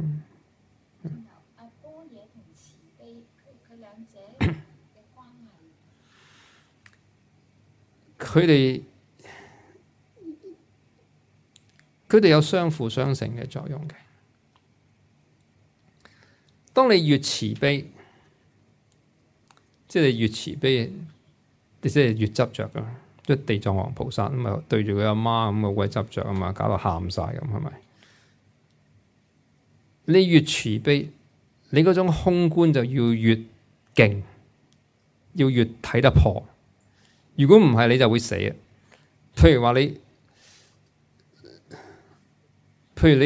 阿般若同慈悲，佢兩者嘅關係， 佢哋有相輔相成嘅作用嘅。當你越慈悲，即係你越慈悲，即係越執着噶。即係地藏王菩薩咁啊，對住佢阿媽咁啊，好鬼執着啊嘛，搞到喊晒咁，係咪？你越慈悲，你嗰種空觀就要越勁，要越睇得破。如果唔係，你就會死啊！譬如話你，譬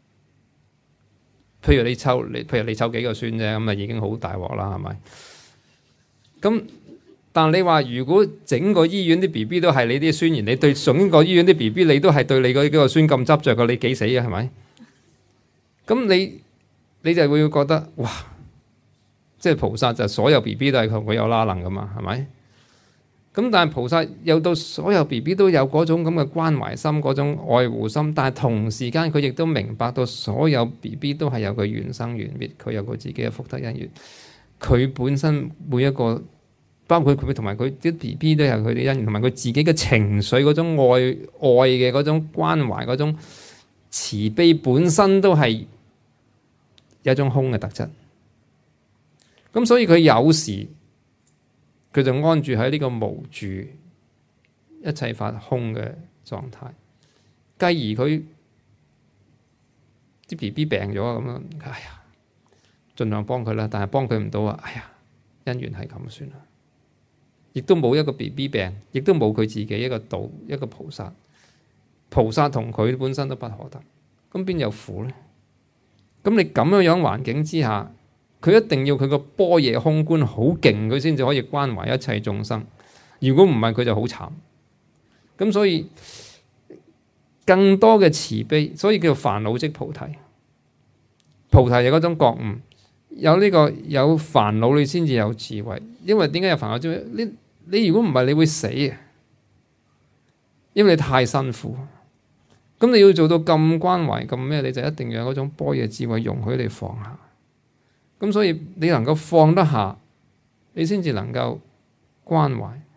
如你湊幾個孫啫，咁啊已經好大鑊啦，係咪？咁但你話如果整個醫院啲 B B 都係你啲孫，而你對整個醫院啲 B B 你都係對你嗰幾個孫咁執着嘅，你幾死啊？係咪？咁你就會覺得哇！即係菩薩就所有 B B 都係佢有拉能噶嘛，係咪？咁但係菩薩有到所有 B B 都有嗰種咁嘅關懷心、嗰種愛護心，但係同時間佢亦都明白到所有 B B 都係有佢緣生緣滅，佢有佢自己嘅福德因緣。佢本身每一個，包括佢同埋佢啲 B B 都有佢啲因緣，同埋佢自己嘅情緒嗰種愛嘅嗰種關懷、嗰種慈悲，本身都係有一種空嘅特質。咁所以佢有時佢就安住喺呢個無住一切法空嘅狀態，繼而佢啲 B B 病咗咁樣，哎呀，盡量幫佢啦，但係幫佢唔到啊！哎呀，因緣係咁算啦，亦都冇一個 B B 病，亦都冇佢自己一個道一個菩薩，菩薩同佢本身都不可得，咁邊有苦咧？咁你咁樣環境之下，佢一定要佢個般若空觀好勁，佢先至可以關懷一切眾生。如果唔係，佢就好慘。咁所以更多嘅慈悲，所以叫做煩惱即菩提。菩提就嗰種覺悟，有呢個有煩惱，你先至有智慧。因為點解有煩惱？智慧？你如果唔係，你會死啊！因為你太辛苦。咁你要做到咁關懷咁咩？你就一定要有嗰種般若智慧，容許你放下。咁所以你能夠放得下，你先至能夠關懷，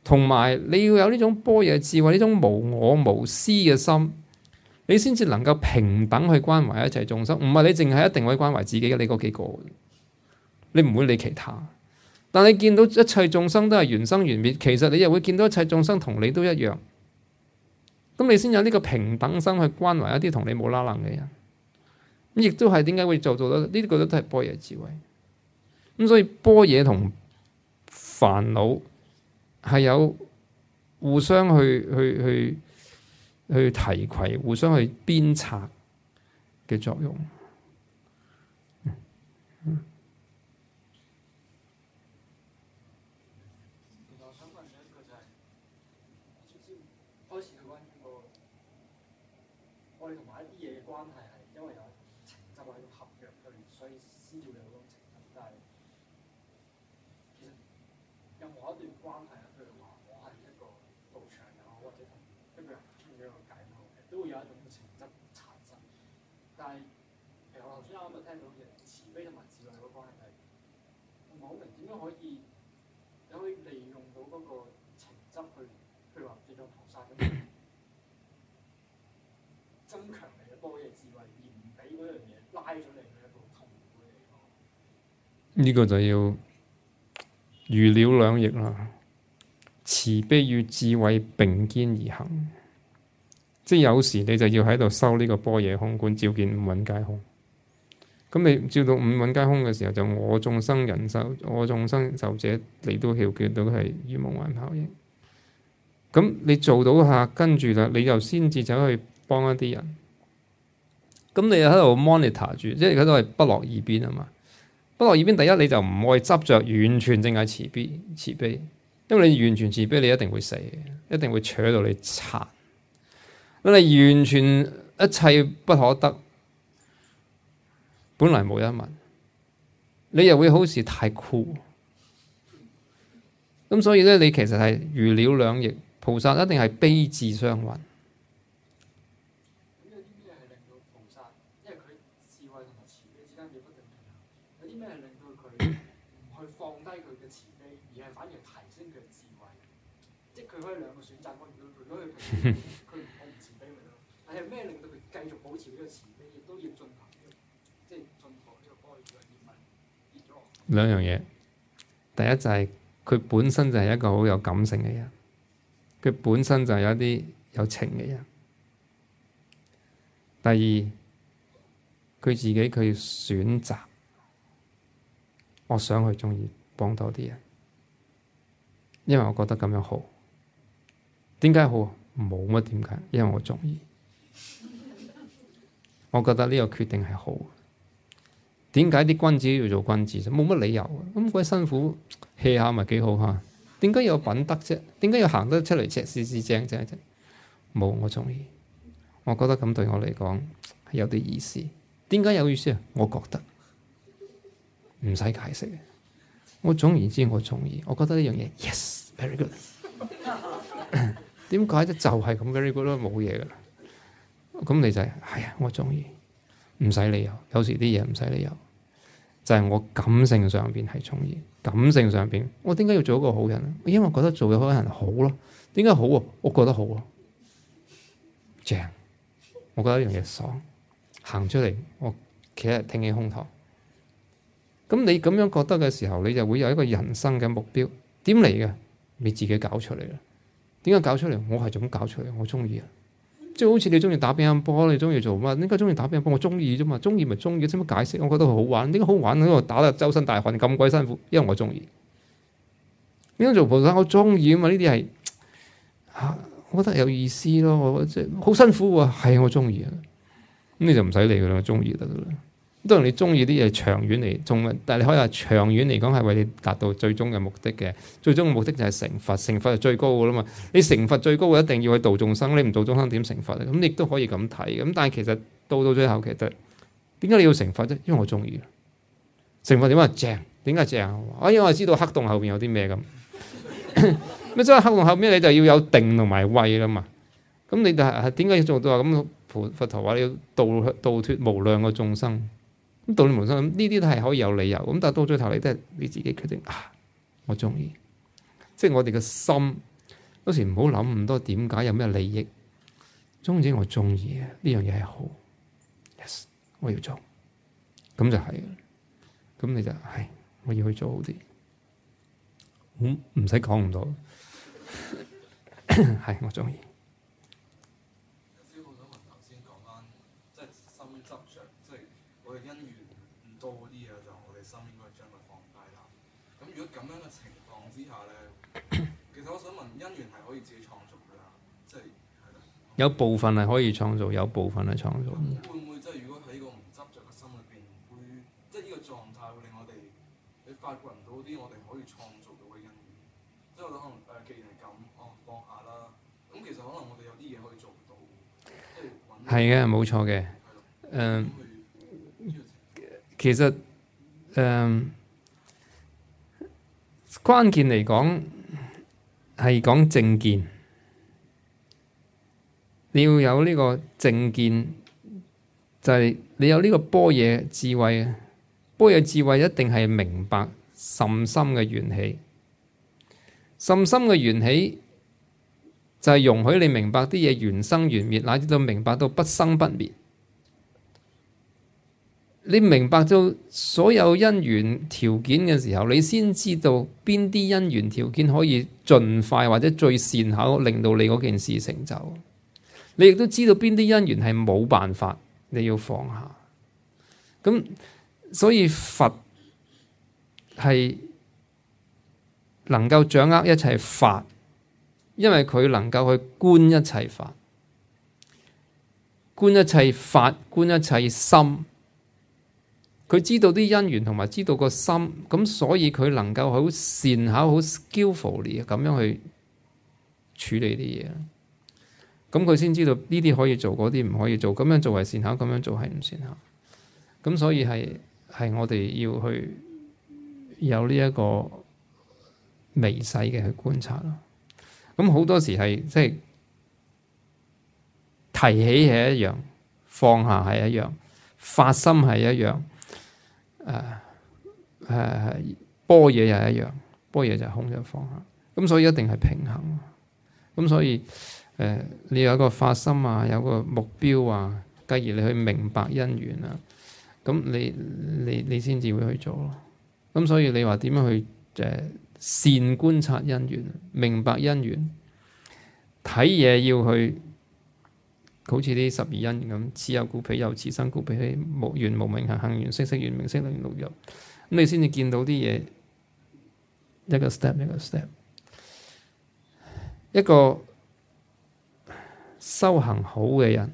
同埋你要有呢種般若智慧，呢種無我無私嘅心，你先至能夠平等去關懷一切眾生。唔係你淨係一定可以關懷自己嘅，你嗰幾個，你唔會理其他。但你見到一切眾生都係緣生緣滅，其實你又會見到一切眾生同你都一樣。咁你先有呢個平等心去關懷一啲同你冇拉楞嘅人。咁亦都係點解會做到呢？呢個都係般若智慧。咁所以般若同煩惱係有互相去提攜、互相去鞭策嘅作用。 我想問一個就係，開始去溫個我哋同埋一啲嘢嘅關係係因為有情執或者合約去，所以先至會有嗰種情執。但係其實任何一段關係啊，譬如話我係一個道場又好，或者同一個人傾咗一個偈都好，都會有一種情執產生。但係其實我頭先啱啱聽到嘅慈悲同埋智慧嗰個關係係唔係好明，點樣可以利用到嗰個情執去，譬如話地藏菩薩咁增強你嘅般若智慧，而唔俾嗰樣嘢拉咗你去一個痛苦嘅地方。 呢個就要如料兩翼啦，慈悲與智慧並肩而行。即係有時你就要喺度修呢個般若空觀，照見五蘊皆空。咁你照到五蘊皆空嘅時候，就我眾生人壽，我眾生壽者，你都曉見到係如夢幻泡影。咁你做到下，跟住啦，你又先至走去幫一啲人。咁你喺度 monitor 住，即係喺度係不落二邊啊嘛。不落二邊，第一你就唔可以執着完全淨係慈悲，因為你完全慈悲，你一定會死嘅，一定會扯到你殘。咁你完全一切不可得，本來無一物，你又會好似太酷。咁所以咧，你其實係如料兩翼，菩薩一定係悲智相混。 咁有啲咩係令到菩薩，因為佢智慧同埋慈悲之間要不斷平衡，有啲咩係令到佢唔去放低佢嘅慈悲，而係反而提升佢嘅智慧？即係佢可以兩個選擇，如果佢我唔慈悲咪得咯。但係咩令到佢繼續保持呢個慈悲，亦都要進行即係進步呢個般若嘅業問跌咗落？ 兩樣嘢，第一就係佢本身就係一個好有感性嘅人，佢本身就係有一啲有情嘅人。第二，佢自己佢選擇，我想去鍾意幫多啲人，因為我覺得咁樣好。點解好？冇乜點解，因為我鍾意。我覺得呢個決定係好。點解啲君子要做君子啫？冇乜理由啊！咁鬼辛苦 hea 下咪幾好嚇？點解要有品德啫？點解要行得出嚟赤絲正啫？冇，我鍾意。我覺得咁對我嚟講係有啲意思。點解有意思啊？我覺得唔使解釋嘅。我總言之，我鍾意。我覺得呢樣嘢 yes very good。點解啫？就係咁 very good 咯，冇嘢噶啦。咁你就係啊，我鍾意，唔使理由。有時啲嘢唔使理由，就係我感性上邊係鍾意。感性上邊，我點解要做一個好人？因為我覺得做嘅好人好咯。點解好啊？我覺得好咯，正。我覺得呢樣嘢爽，行出嚟，我企喺挺起胸膛。咁你咁樣覺得嘅時候，你就會有一個人生嘅目標。點嚟嘅？你自己搞出嚟啦。點解搞出嚟？我係咁搞出嚟，我鍾意啊。即係好似你鍾意打乒乓波，你鍾意做乜？點解鍾意打乒乓波？我鍾意啫嘛，鍾意咪鍾意，使乜解釋？我覺得好玩。點解好玩？喺度打得周身大汗，咁鬼辛苦，因為我鍾意。點解做菩薩？我鍾意啊嘛，呢啲係我覺得有意思咯。我即係好辛苦喎，係我鍾意啊。咁你就唔使理佢啦，鍾意得噶啦。當然你鍾意啲嘢長遠嚟，但係你可以話長遠嚟講係為你達到最終嘅目的嘅。最終嘅目的就係成佛，成佛係最高噶啦嘛。你成佛最高嘅一定要去度眾生，你唔度眾生點成佛啊？咁亦都可以咁睇。咁但係其實到最後，其實點解你要成佛啫？因為我鍾意。成佛點解正？點解正？因為我知道黑洞後邊有啲咩咁。咁即係黑洞後邊你就要有定同埋慧啦嘛。咁你就係點解要做到啊？咁佛陀話你要度脫無量嘅眾生。咁道理無生，呢啲都係可以有理由。咁但係到最後，你都係你自己決定啊！我鍾意，即係我哋嘅心有時唔好諗咁多點解有咩利益，總之我中意呢樣嘢係好 ，yes 我要做，咁就係，咁你就係我要去做好啲，唔使講咁多，係我中意。 如果咁樣嘅情況之下咧，其實我想問，姻緣係可以自己創造㗎啦，即係有部分係可以創造，有部分係創造。 會唔會即係如果喺個唔執着嘅心裏邊，會即係呢個狀態會令我哋你發掘唔到啲我哋可以創造到嘅姻緣？即係我覺得可能既然係咁，放下啦。咁其實可能我哋有啲嘢可以做到，即係係嘅，冇錯嘅。其實關鍵嚟講係講正見，你要有呢個正見，就係你有呢個般若智慧啊！般若智慧一定係明白甚深嘅緣起，甚深嘅緣起就係容許你明白啲嘢緣生緣滅，乃至到明白到不生不滅。你明白到所有因緣條件嘅時候，你先知道邊啲因緣條件可以盡快或者最善巧令到你嗰件事成就。你亦都知道邊啲因緣係冇辦法，你要放下。咁所以佛係能夠掌握一切法，因為佢能夠去觀一切法，觀一切法，觀一切心。佢知道啲因緣同埋知道個心，咁所以佢能夠好善巧、好 skillfully 咁樣去處理啲嘢。咁佢先知道呢啲可以做，嗰啲唔可以做。咁樣做係善巧，咁樣做係唔善巧。咁所以係我哋要去有呢一個微細嘅去觀察咯。咁好多時係即係提起係一樣，放下係一樣，發心係一樣。般若又係一樣，般若就係空就放下，咁所以一定係平衡。咁所以你有一個發心啊，有個目標啊，繼而你去明白因緣啊，咁你先至會去做咯。咁所以你話點樣去善觀察因緣，明白因緣，睇嘢要去。好似啲12因咁，此有故彼有，此生故彼起，無緣無明行，行緣識識緣名色名六入，咁你先至見到啲嘢一個 step 一個 step。一個修行好嘅人，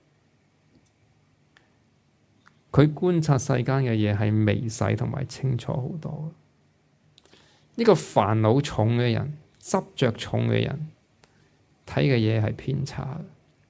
佢觀察世間嘅嘢係微細同埋清楚好多。呢個煩惱重嘅人，執着重嘅人，睇嘅嘢係偏差。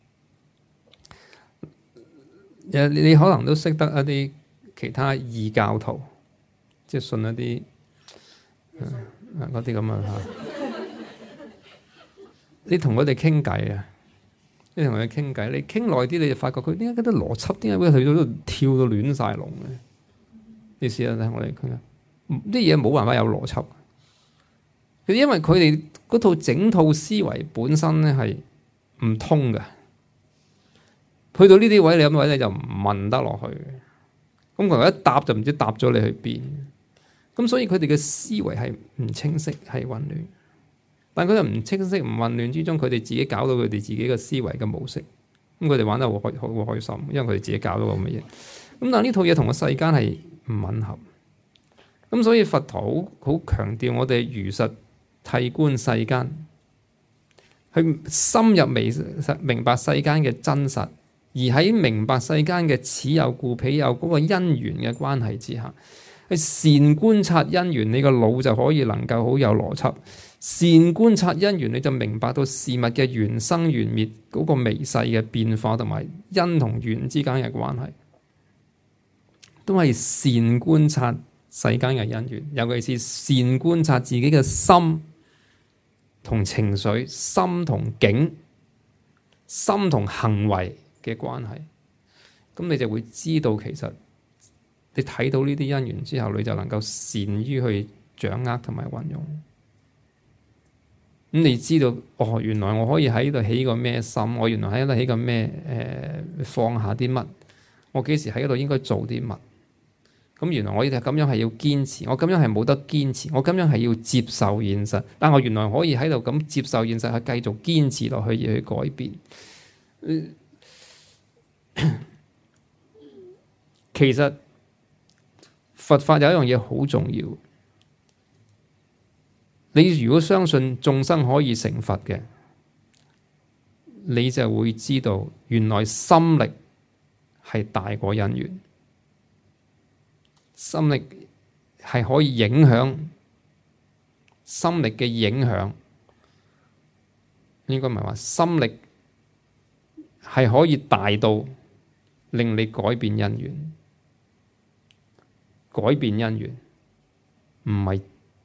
你可能都識得一啲其他異教徒，即係信一啲嗰啲咁啊嚇。你同佢哋傾偈啊，你傾偈，你傾耐啲，你就發覺佢點解嗰啲邏輯點解會去到跳到亂晒龍嘅？你試下睇我哋傾啊，啲嘢冇辦法有邏輯。因為佢哋嗰套整套思維本身咧係唔通嘅。去到呢啲位，你咁位你就唔問得落去。咁佢一答就唔知答咗你去邊。咁所以佢哋嘅思維係唔清晰，係混亂。但佢又唔清晰、唔混亂之中，佢哋自己搞到佢哋自己嘅思維嘅模式。咁佢哋玩得好開心，因為佢哋自己搞到咁嘅嘢。咁但係呢套嘢同個世間係唔吻合。咁所以佛陀好強調我哋如實諦觀世間，去深入明白世間嘅真實。而喺明白世間嘅此有故彼有嗰個因緣嘅關係之下，去善觀察因緣，你個腦就可以能夠好有邏輯。善觀察因緣，你就明白到事物嘅緣生緣滅嗰個微細嘅變化，同埋因同緣之間嘅關係，都係善觀察世間嘅因緣。尤其是善觀察自己嘅心同情緒、心同境、心同行為嘅關係，咁你就會知道，其實你睇到呢啲因緣之後，你就能夠善於去掌握同埋運用。 你知道哦，原來我可以喺度起個咩心，我原來喺度起個咩放下啲乜，我幾時喺度應該做啲乜？咁原來我咁樣係要堅持，我咁樣係冇得堅持，我咁樣係要接受現實，但我原來可以喺度咁接受現實，係繼續堅持落去而去改變。其實佛法有一樣嘢好重要，你如果相信眾生可以成佛嘅，你就會知道原來心力係大過因緣，心力係可以影響，心力嘅影響應該唔係話心力係可以大到令你改變因緣。改變因緣唔係，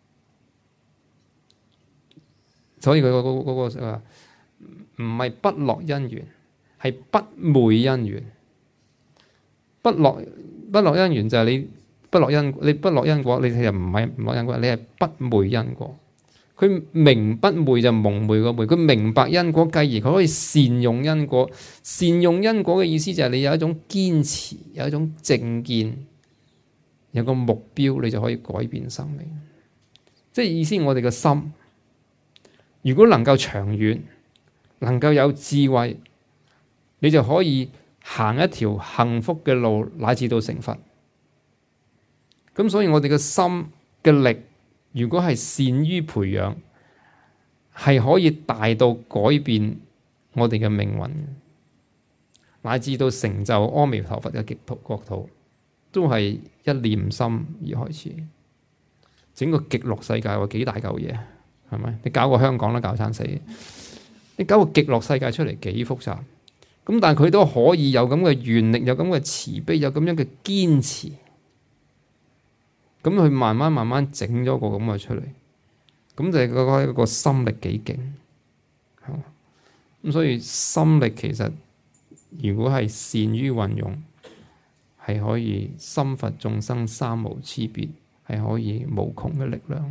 所以佢嗰個話唔係不落因緣，係不昧因緣。不落因緣就係你不落因果，你不落因果，你其實唔係唔落因果，你係不昧因果。佢明不昧就蒙昧個昧，佢明白因果，繼而佢可以善用因果。善用因果嘅意思就係你有一種堅持，有一種正見。有個目標，你就可以改變生命。即係意思，我哋嘅心如果能夠長遠，能夠有智慧，你就可以行一條幸福嘅路，乃至到成佛。咁所以我哋嘅心嘅力，如果係善於培養，係可以大到改變我哋嘅命運，乃至到成就阿彌陀佛嘅極樂國土。都係一念心而開始，整個極樂世界喎，幾大嚿嘢，係咪？你搞個香港都搞餐死，你搞個極樂世界出嚟幾複雜，咁但係佢都可以有咁嘅願力，有咁嘅慈悲，有咁樣嘅堅持，咁佢慢慢整咗個咁嘅出嚟，咁就係嗰個心力幾勁，係嘛？咁所以心力其實如果係善於運用，係可以心佛眾生三無差別，係可以無窮嘅力量。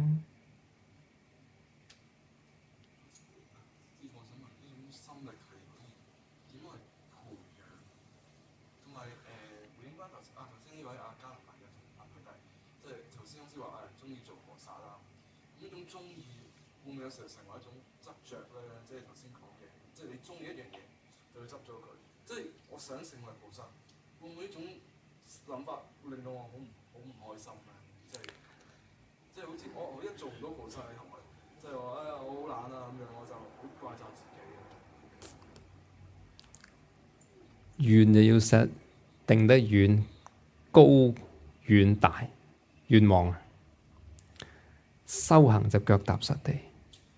我想問呢種心力係點樣去培養？同埋回應翻頭先呢位加拿大嘅朋友仔，即係頭先好似話中意做菩薩啦，呢種中意會唔會有時候成為一種執着咧？即係頭先講嘅，即係你中意一樣嘢就去執咗佢。即係我想成為菩薩，會唔會呢種諗法會令到我好唔開心咧？即係好似我一做唔到菩薩嘅行為，即係話我好懶啊咁樣，我就好怪責自己。 願就要 set 定得遠、高、遠大、願望啊！修行就腳踏實地，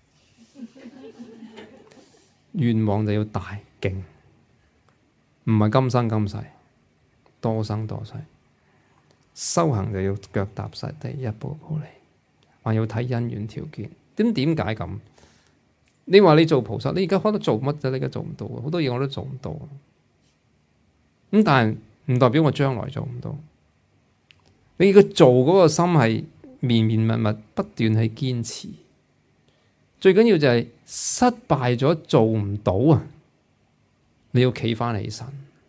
願望就要大勁，唔係今生今世。多生多世，修行就要腳踏實地，一步步嚟，還要睇因緣條件。點解咁？你話你做菩薩，你而家可能做乜啫？你而家做唔到，好多嘢我都做唔到。咁但係唔代表我將來做唔到。你個做嗰個心係綿綿密密，不斷去堅持。最緊要就係失敗咗做唔到啊！你要企返起身。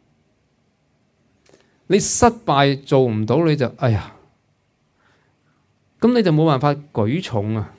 你失敗做唔到，你就哎呀，咁你就冇辦法舉重啊！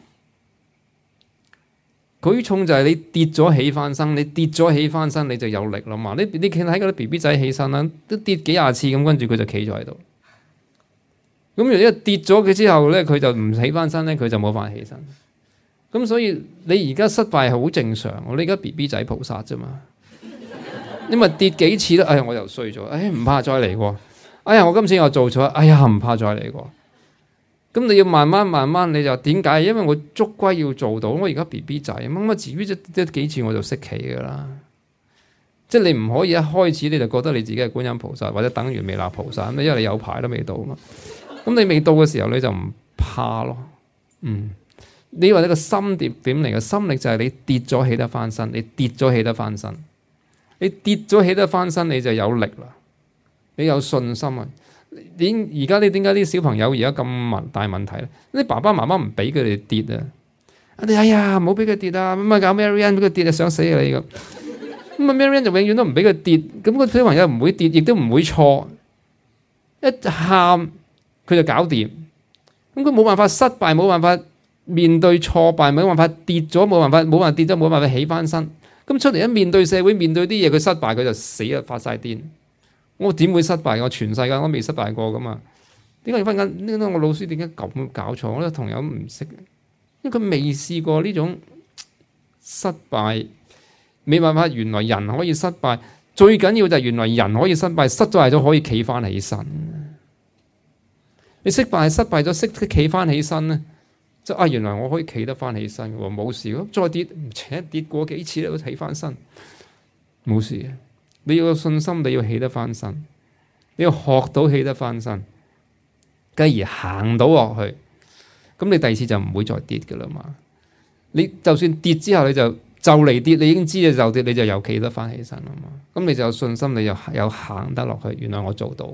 舉重就係你跌咗起翻身，你跌咗起翻身你就有力啦嘛！你見睇嗰啲 BB 仔起身啦，都跌幾廿次咁，跟住佢就企咗喺度。咁如果一跌咗佢之後咧，佢就唔起翻身咧，佢就冇法起身。咁所以你而家失敗係好正常，你而家 BB 仔菩薩啫嘛。你咪跌幾次啦，哎呀我又衰咗，哎唔怕再嚟過，哎呀我今次又做錯，哎呀唔怕再嚟過。咁你要慢慢，你就點解？因為我捉龜要做到，我而家 BB 仔，咁啊自己即幾次我就識企噶啦。即係你唔可以一開始你就覺得你自己係觀音菩薩或者等於彌勒菩薩，因為你有排都未到嘛。咁你未到嘅時候你就唔怕咯。你話呢個心點嚟嘅？心力就係你跌咗起得翻身，你跌咗起得翻身。你跌咗起得翻身，你就有力啦，你有信心啊！而家你點解啲小朋友而家咁大問題咧？啲爸爸媽媽唔俾佢哋跌啊！ 你哎呀唔好俾佢跌啊！咁啊搞 Marianne 俾佢跌啊，想死啊你咁。咁啊 Marianne 就永遠都唔俾佢跌，咁個小朋友唔會跌，亦都唔會錯。一喊佢就搞掂。咁佢冇辦法失敗，冇辦法面對挫敗，冇辦法跌咗，冇辦法跌咗，冇辦法起翻身。咁出嚟一面對社會，面對啲嘢，佢失敗佢就死啦，發晒癲。我點會失敗？我全世界我都未失敗過噶嘛？點解要分緊？點解我老師點解咁搞錯？我啲同友唔識，因為佢未試過呢種失敗，冇辦法。原來人可以失敗，最緊要就係原來人可以失敗，失敗咗可以企翻起身。你失敗咗，識得企翻起身咧，就原來我可以企得翻起身嘅喎，冇事咯。再跌，跌過幾次都起翻身，冇事嘅。你要有信心，你要起得翻身，你要學到起得翻身，繼而行到落去，咁你第二次就唔會再跌嘅啦嘛。你就算跌之後，你就嚟跌，你已經知你就跌，你就又企得翻起身啦嘛。咁你就有信心，你又有行得落去。原來我做到。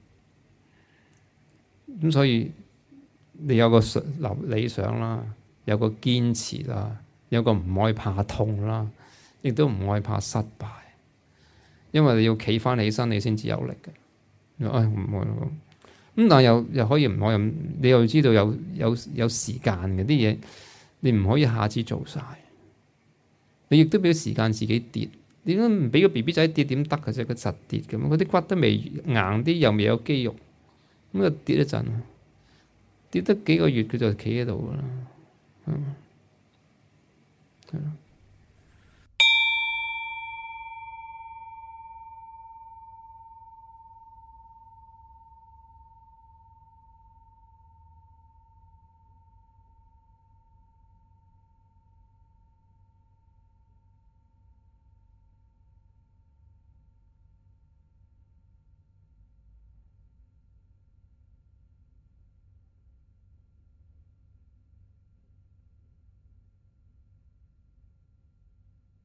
咁所以你有個理想啦，有個堅持啦，有個唔愛怕痛啦，亦都唔愛怕失敗，因為你要企翻起身，你先至有力嘅。唔愛咁，但係又可以唔可以？你又知道有時間嘅啲嘢，你唔可以一下子做晒。你亦都俾時間自己跌。點解唔俾個 BB 仔跌？點得嘅啫？佢實跌嘅嘛，嗰啲骨都未硬啲，又未有肌肉。咁就跌一陣，跌得幾個月佢就企喺度噶啦。